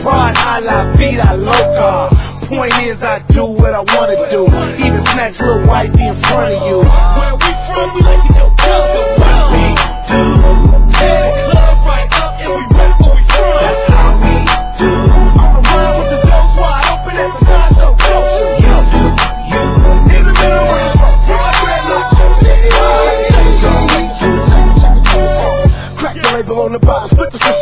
pride, a la vida loca. Point is, I do what I wanna do. Even snatch little wifey in front of you. Where we from, we like to go tell the world. We do. Tear the club right up and we rep where we from. That's how we do. On the run with the doors wide open as the side so close. You do, you. In the middle of the road, my red look. Crack the label on the bottom, split the